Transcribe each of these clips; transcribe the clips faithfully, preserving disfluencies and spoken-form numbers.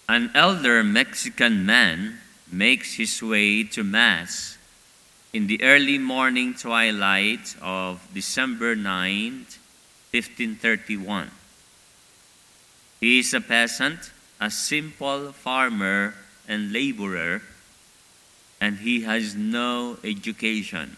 An elder Mexican man makes his way to Mass in the early morning twilight of December ninth, fifteen thirty-one. He is a peasant, a simple farmer and laborer, and he has no education.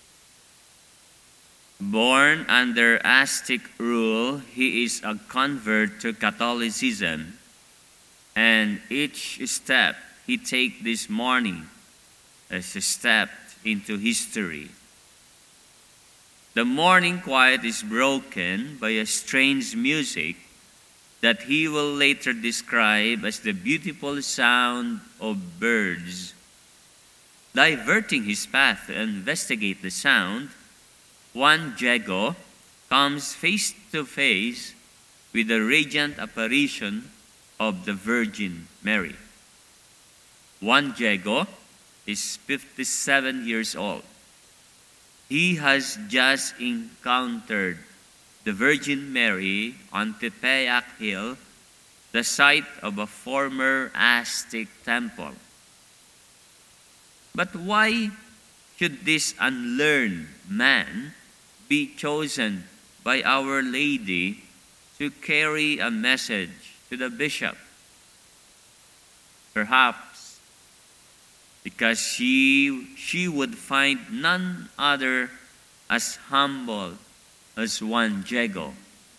Born under Aztec rule, he is a convert to Catholicism, and each step he takes this morning is a step into history. The morning quiet is broken by a strange music that he will later describe as the beautiful sound of birds. Diverting his path to investigate the sound, Juan Diego comes face to face with the radiant apparition of the Virgin Mary. Juan Diego is fifty-seven years old. He has just encountered the Virgin Mary on Tepeyac Hill, the site of a former Aztec temple. But why should this unlearned man be chosen by Our Lady to carry a message to the bishop? Perhaps because she, she would find none other as humble as Juan Diego.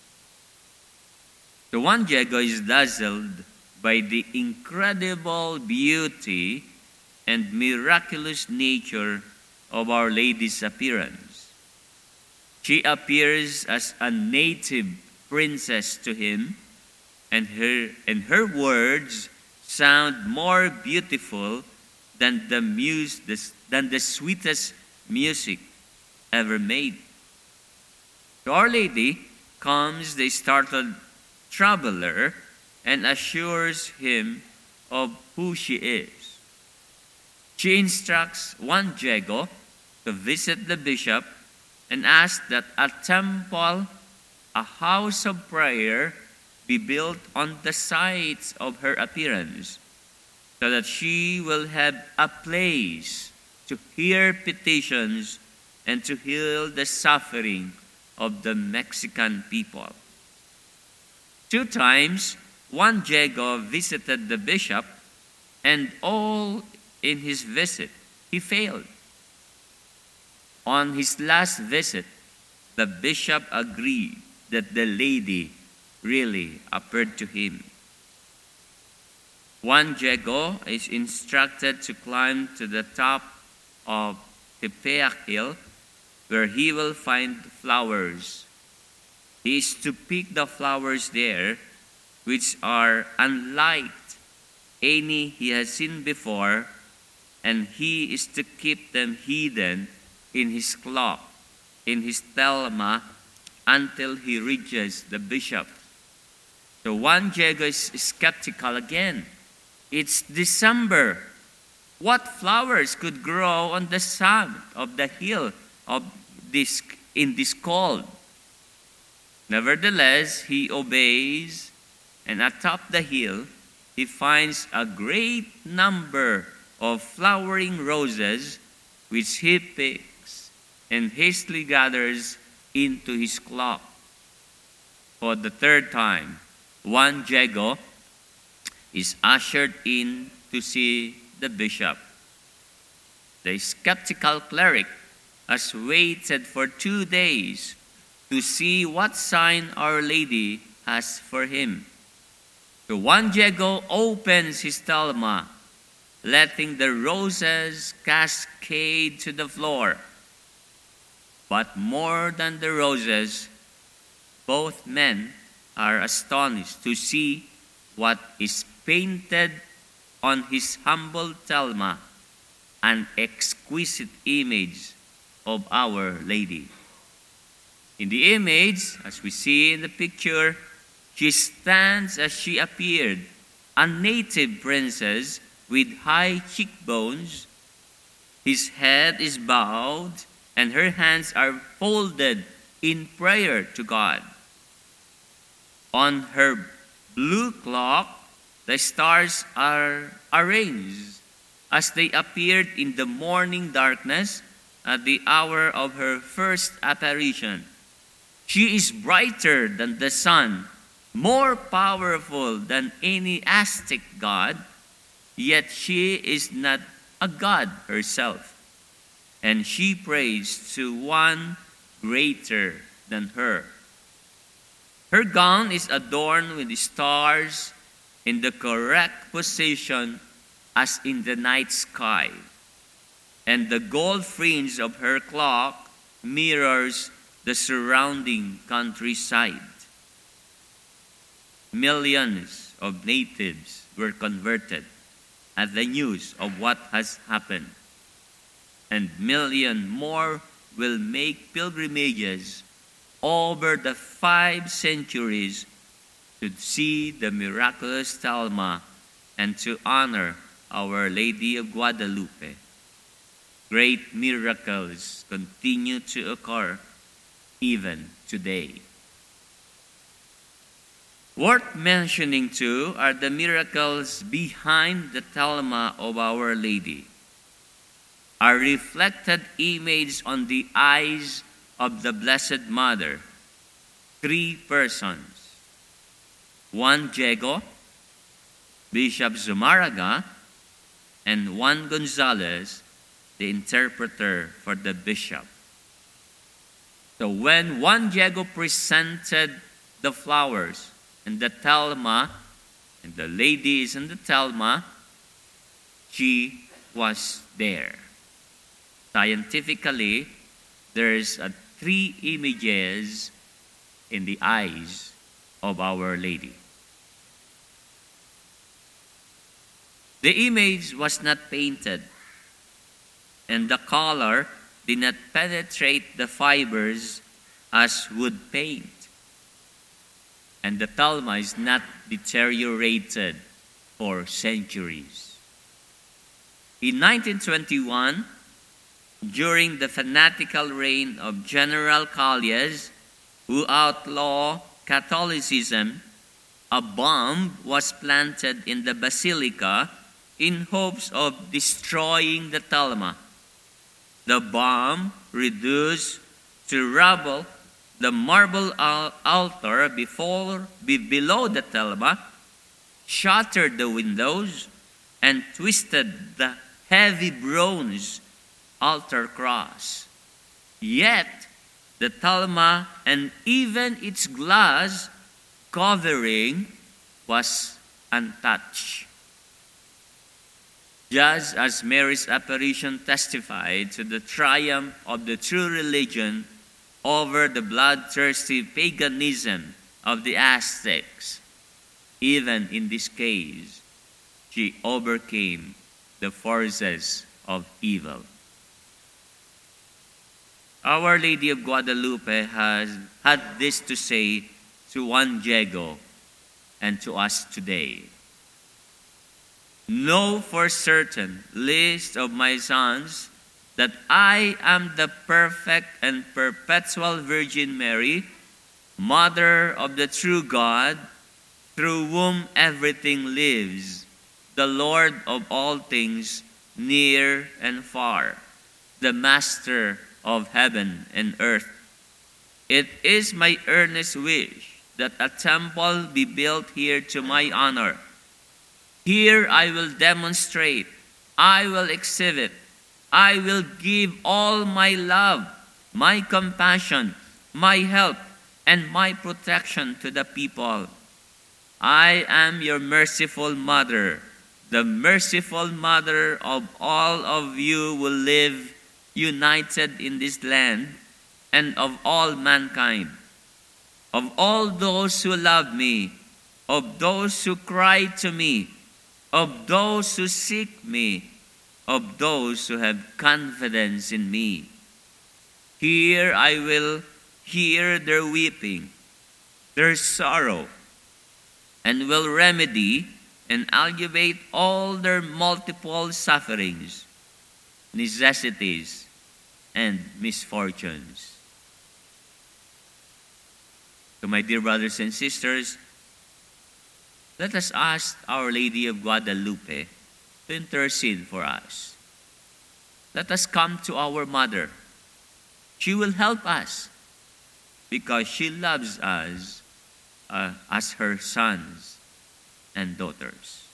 The Juan Diego is dazzled by the incredible beauty and miraculous nature of Our Lady's appearance. She appears as a native princess to him, and her, and her words sound more beautiful than the, muse, than the sweetest music ever made. To Our Lady comes the startled traveler and assures him of who she is. She instructs Juan Diego to visit the bishop and ask that a temple, a house of prayer, be built on the site of her appearance, so that she will have a place to hear petitions and to heal the suffering of the Mexican people. Two times, Juan Diego visited the bishop, and all in his visit, he failed. On his last visit, the bishop agreed that the lady really appeared to him. Juan Diego is instructed to climb to the top of Tepeyac Hill, where he will find flowers. He is to pick the flowers there, which are unlike any he has seen before, and he is to keep them hidden in his cloak, in his telma, until he reaches the bishop. So Juan Diego is skeptical again. It's December. What flowers could grow on the summit of the hill of this in this cold? Nevertheless, he obeys, and atop the hill, he finds a great number of flowering roses, which he picks and hastily gathers into his cloak. For the third time, Juan Diego is ushered in to see the bishop. The skeptical cleric has waited for two days to see what sign Our Lady has for him. So Juan Diego opens his telma, letting the roses cascade to the floor. But more than the roses, both men are astonished to see what is painted on his humble telma, an exquisite image of Our Lady. In the image, as we see in the picture, she stands as she appeared, a native princess with high cheekbones. His head is bowed, and her hands are folded in prayer to God. On her blue cloak the stars are arranged as they appeared in the morning darkness at the hour of her first apparition. She is brighter than the sun, more powerful than any Aztec god, yet she is not a god herself, and she prays to one greater than her. Her gown is adorned with stars in the correct position as in the night sky, and the gold fringe of her cloak mirrors the surrounding countryside. Millions of natives were converted at the news of what has happened, and millions more will make pilgrimages over the five centuries to see the miraculous Thelma and to honor Our Lady of Guadalupe. Great miracles continue to occur even today. Worth mentioning too are the miracles behind the Thelma of Our Lady, a reflected image on the eyes of the Blessed Mother. Three persons, Juan Diego, Bishop Zumaraga, and Juan Gonzalez, the interpreter for the bishop. So when Juan Diego presented the flowers and the Thelma, and the lady is in the Thelma, she was there. Scientifically, there's a three images in the eyes of Our Lady. The image was not painted, and the color did not penetrate the fibers as wood paint. And the Thelma is not deteriorated for centuries. In nineteen twenty-one, during the fanatical reign of General Calles, who outlawed Catholicism, a bomb was planted in the basilica in hopes of destroying the Thelma. The bomb reduced to rubble the marble al- altar before, be below the Thelma, shattered the windows, and twisted the heavy bronze altar cross. Yet, the Thelma and even its glass covering was untouched. Just as Mary's apparition testified to the triumph of the true religion over the bloodthirsty paganism of the Aztecs, even in this case, she overcame the forces of evil. Our Lady of Guadalupe has had this to say to Juan Diego and to us today. Know for certain, least of my sons, that I am the perfect and perpetual Virgin Mary, Mother of the true God, through whom everything lives, the Lord of all things, near and far, the Master of heaven and earth. It is my earnest wish that a temple be built here to my honor. Here I will demonstrate, I will exhibit, I will give all my love, my compassion, my help, and my protection to the people. I am your merciful mother, the merciful mother of all of you who live united in this land, and of all mankind, of all those who love me, of those who cry to me, of those who seek me, of those who have confidence in me. Here I will hear their weeping, their sorrow, and will remedy and alleviate all their multiple sufferings, necessities, and misfortunes. To my dear brothers and sisters, Let us ask Our Lady of Guadalupe to intercede for us. Let us come to our Mother. She will help us because she loves us uh, as her sons and daughters.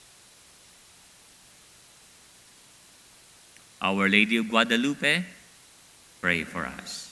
Our Lady of Guadalupe, pray for us.